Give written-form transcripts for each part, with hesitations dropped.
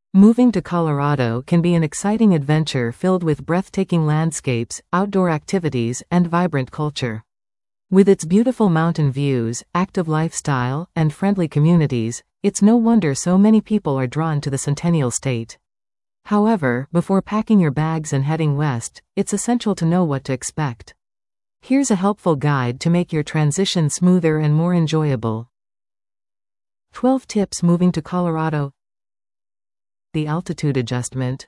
Moving to Colorado can be an exciting adventure filled with breathtaking landscapes, outdoor activities, and vibrant culture. With its beautiful mountain views, active lifestyle, and friendly communities, it's no wonder so many people are drawn to the Centennial State. However, before packing your bags and heading west, it's essential to know what to expect. Here's a helpful guide to make your transition smoother and more enjoyable. 12 tips moving to Colorado. The altitude adjustment.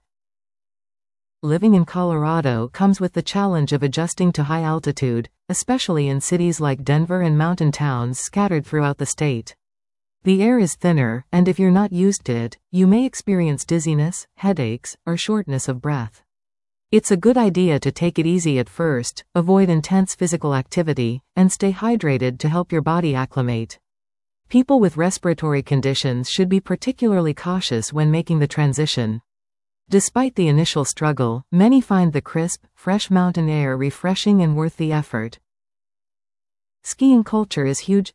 Living in Colorado comes with the challenge of adjusting to high altitude, especially in cities like Denver and mountain towns scattered throughout the state. The air is thinner, and if you're not used to it, you may experience dizziness, headaches, or shortness of breath. It's a good idea to take it easy at first, avoid intense physical activity, and stay hydrated to help your body acclimate. People with respiratory conditions should be particularly cautious when making the transition. Despite the initial struggle, many find the crisp, fresh mountain air refreshing and worth the effort. Skiing culture is huge.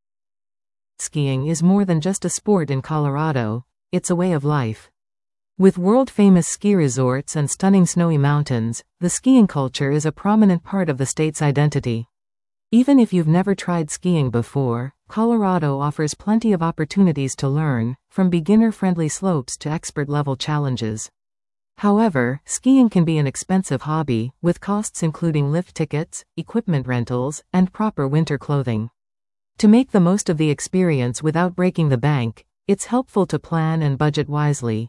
Skiing is more than just a sport in Colorado, it's a way of life. With world-famous ski resorts and stunning snowy mountains, the skiing culture is a prominent part of the state's identity. Even if you've never tried skiing before, Colorado offers plenty of opportunities to learn, from beginner-friendly slopes to expert-level challenges. However, skiing can be an expensive hobby, with costs including lift tickets, equipment rentals, and proper winter clothing. To make the most of the experience without breaking the bank, it's helpful to plan and budget wisely.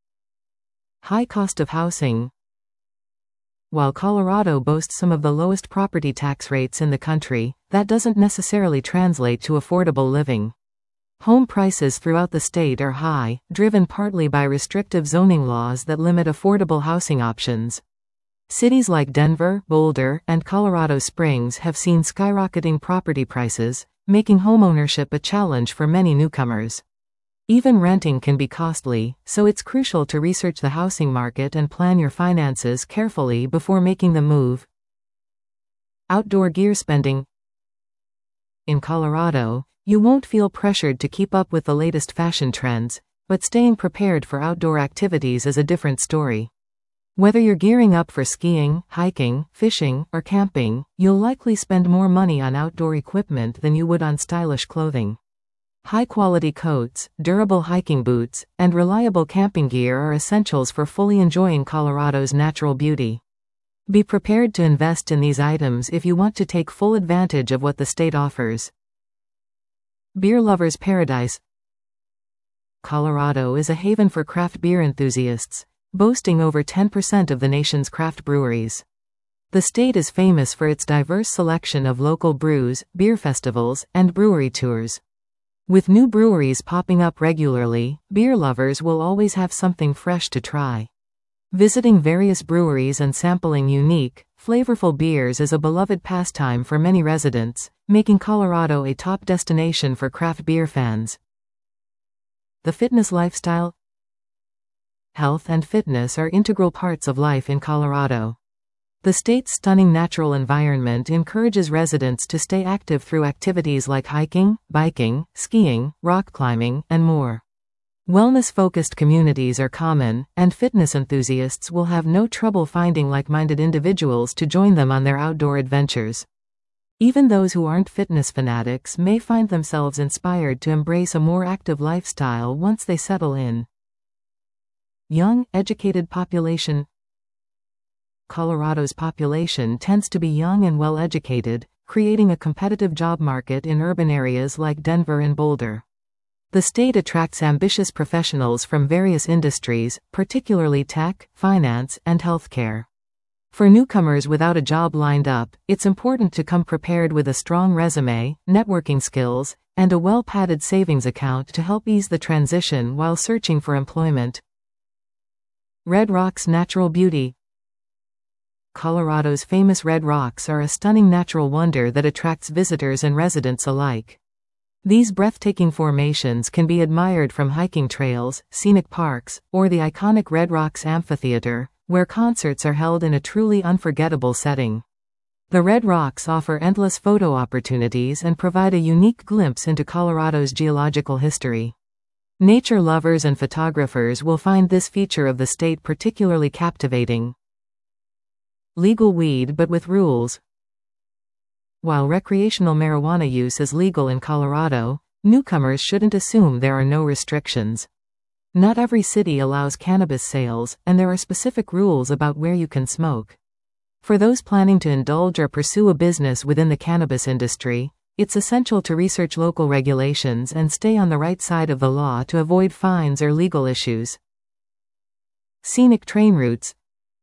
High cost of housing. While Colorado boasts some of the lowest property tax rates in the country, that doesn't necessarily translate to affordable living. Home prices throughout the state are high, driven partly by restrictive zoning laws that limit affordable housing options. Cities like Denver, Boulder, and Colorado Springs have seen skyrocketing property prices, making homeownership a challenge for many newcomers. Even renting can be costly, so it's crucial to research the housing market and plan your finances carefully before making the move. Outdoor gear spending. In Colorado, you won't feel pressured to keep up with the latest fashion trends, but staying prepared for outdoor activities is a different story. Whether you're gearing up for skiing, hiking, fishing, or camping, you'll likely spend more money on outdoor equipment than you would on stylish clothing. High-quality coats, durable hiking boots, and reliable camping gear are essentials for fully enjoying Colorado's natural beauty. Be prepared to invest in these items if you want to take full advantage of what the state offers. Beer lovers' paradise. Colorado is a haven for craft beer enthusiasts, boasting over 10% of the nation's craft breweries. The state is famous for its diverse selection of local brews, beer festivals, and brewery tours. With new breweries popping up regularly, beer lovers will always have something fresh to try. Visiting various breweries and sampling unique, flavorful beers is a beloved pastime for many residents, making Colorado a top destination for craft beer fans. The fitness lifestyle. Health and fitness are integral parts of life in Colorado. The state's stunning natural environment encourages residents to stay active through activities like hiking, biking, skiing, rock climbing, and more. Wellness-focused communities are common, and fitness enthusiasts will have no trouble finding like-minded individuals to join them on their outdoor adventures. Even those who aren't fitness fanatics may find themselves inspired to embrace a more active lifestyle once they settle in. Young, educated population. Colorado's population tends to be young and well-educated, creating a competitive job market in urban areas like Denver and Boulder. The state attracts ambitious professionals from various industries, particularly tech, finance, and healthcare. For newcomers without a job lined up, it's important to come prepared with a strong resume, networking skills, and a well-padded savings account to help ease the transition while searching for employment. Red Rocks natural beauty. Colorado's famous Red Rocks are a stunning natural wonder that attracts visitors and residents alike. These breathtaking formations can be admired from hiking trails, scenic parks, or the iconic Red Rocks Amphitheater, where concerts are held in a truly unforgettable setting. The Red Rocks offer endless photo opportunities and provide a unique glimpse into Colorado's geological history. Nature lovers and photographers will find this feature of the state particularly captivating. Legal weed but with rules. While recreational marijuana use is legal in Colorado, newcomers shouldn't assume there are no restrictions. Not every city allows cannabis sales, and there are specific rules about where you can smoke. For those planning to indulge or pursue a business within the cannabis industry, it's essential to research local regulations and stay on the right side of the law to avoid fines or legal issues. Scenic train routes.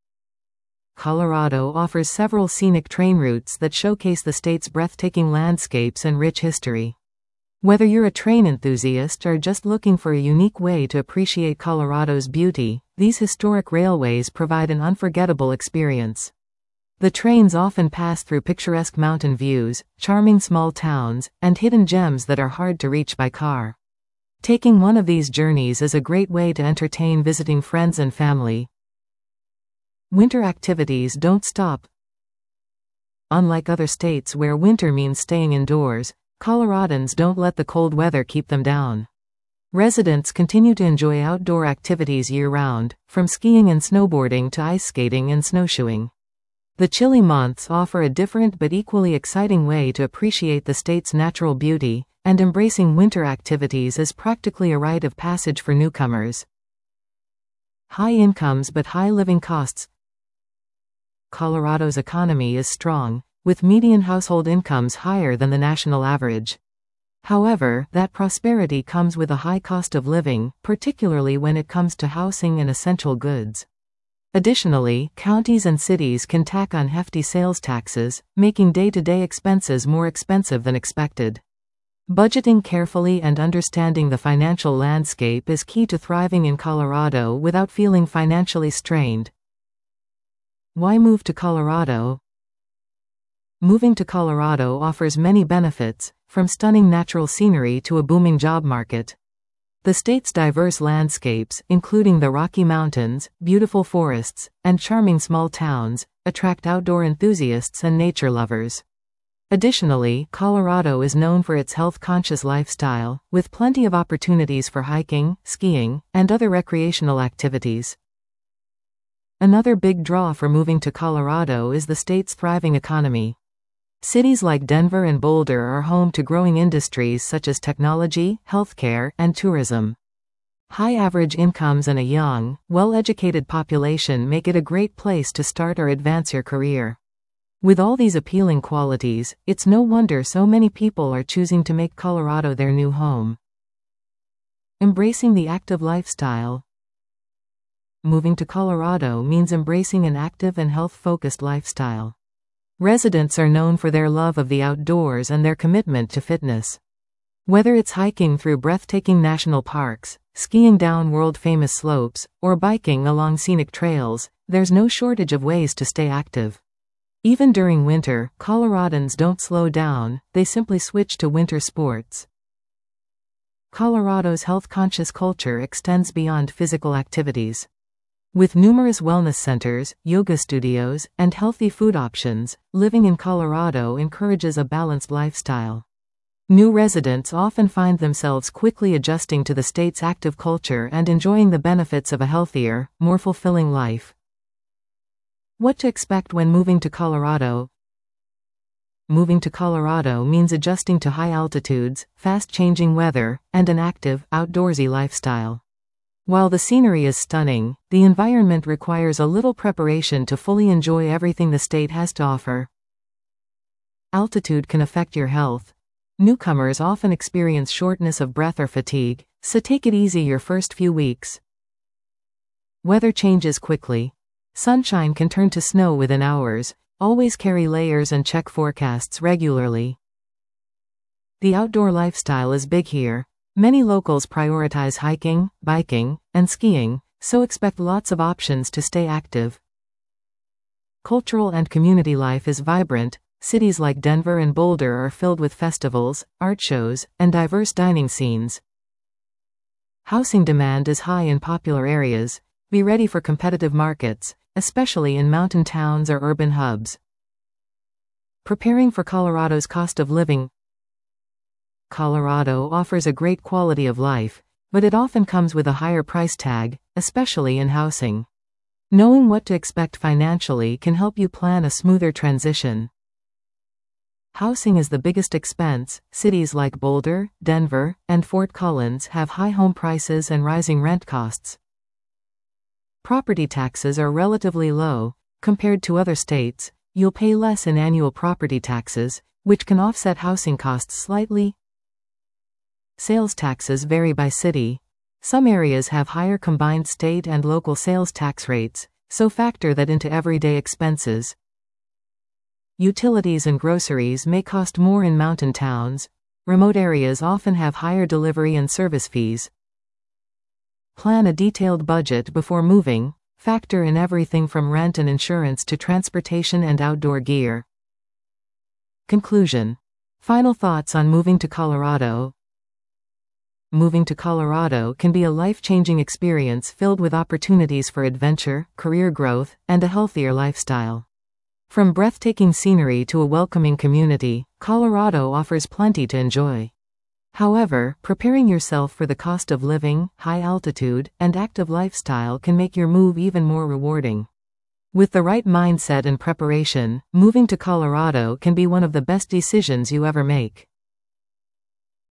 Colorado offers several scenic train routes that showcase the state's breathtaking landscapes and rich history. Whether you're a train enthusiast or just looking for a unique way to appreciate Colorado's beauty, these historic railways provide an unforgettable experience. The trains often pass through picturesque mountain views, charming small towns, and hidden gems that are hard to reach by car. Taking one of these journeys is a great way to entertain visiting friends and family. Winter activities don't stop. Unlike other states where winter means staying indoors, Coloradans don't let the cold weather keep them down. Residents continue to enjoy outdoor activities year-round, from skiing and snowboarding to ice skating and snowshoeing. The chilly months offer a different but equally exciting way to appreciate the state's natural beauty, and embracing winter activities is practically a rite of passage for newcomers. High incomes but high living costs. Colorado's economy is strong, with median household incomes higher than the national average. However, that prosperity comes with a high cost of living, particularly when it comes to housing and essential goods. Additionally, counties and cities can tack on hefty sales taxes, making day-to-day expenses more expensive than expected. Budgeting carefully and understanding the financial landscape is key to thriving in Colorado without feeling financially strained. Why move to Colorado? Moving to Colorado offers many benefits, from stunning natural scenery to a booming job market. The state's diverse landscapes, including the Rocky Mountains, beautiful forests, and charming small towns, attract outdoor enthusiasts and nature lovers. Additionally, Colorado is known for its health-conscious lifestyle, with plenty of opportunities for hiking, skiing, and other recreational activities. Another big draw for moving to Colorado is the state's thriving economy. Cities like Denver and Boulder are home to growing industries such as technology, healthcare, and tourism. High average incomes and a young, well-educated population make it a great place to start or advance your career. With all these appealing qualities, it's no wonder so many people are choosing to make Colorado their new home. Embracing the active lifestyle. Moving to Colorado means embracing an active and health-focused lifestyle. Residents are known for their love of the outdoors and their commitment to fitness. Whether it's hiking through breathtaking national parks, skiing down world-famous slopes, or biking along scenic trails, there's no shortage of ways to stay active. Even during winter, Coloradans don't slow down, they simply switch to winter sports. Colorado's health-conscious culture extends beyond physical activities. With numerous wellness centers, yoga studios, and healthy food options, living in Colorado encourages a balanced lifestyle. New residents often find themselves quickly adjusting to the state's active culture and enjoying the benefits of a healthier, more fulfilling life. What to expect when moving to Colorado? Moving to Colorado means adjusting to high altitudes, fast-changing weather, and an active, outdoorsy lifestyle. While the scenery is stunning, the environment requires a little preparation to fully enjoy everything the state has to offer. Altitude can affect your health. Newcomers often experience shortness of breath or fatigue, so take it easy your first few weeks. Weather changes quickly. Sunshine can turn to snow within hours. Always carry layers and check forecasts regularly. The outdoor lifestyle is big here. Many locals prioritize hiking, biking, and skiing, so expect lots of options to stay active. Cultural and community life is vibrant. Cities like Denver and Boulder are filled with festivals, art shows, and diverse dining scenes. Housing demand is high in popular areas. Be ready for competitive markets, especially in mountain towns or urban hubs. Preparing for Colorado's cost of living. Colorado offers a great quality of life, but it often comes with a higher price tag, especially in housing. Knowing what to expect financially can help you plan a smoother transition. Housing is the biggest expense. Cities like Boulder, Denver, and Fort Collins have high home prices and rising rent costs. Property taxes are relatively low. Compared to other states, you'll pay less in annual property taxes, which can offset housing costs slightly. Sales taxes vary by city. Some areas have higher combined state and local sales tax rates, so factor that into everyday expenses. Utilities and groceries may cost more in mountain towns. Remote areas often have higher delivery and service fees. Plan a detailed budget before moving. Factor in everything from rent and insurance to transportation and outdoor gear. Conclusion. Final thoughts on moving to Colorado. Moving to Colorado can be a life-changing experience filled with opportunities for adventure, career growth, and a healthier lifestyle. From breathtaking scenery to a welcoming community, Colorado offers plenty to enjoy. However, preparing yourself for the cost of living, high altitude, and active lifestyle can make your move even more rewarding. With the right mindset and preparation, moving to Colorado can be one of the best decisions you ever make.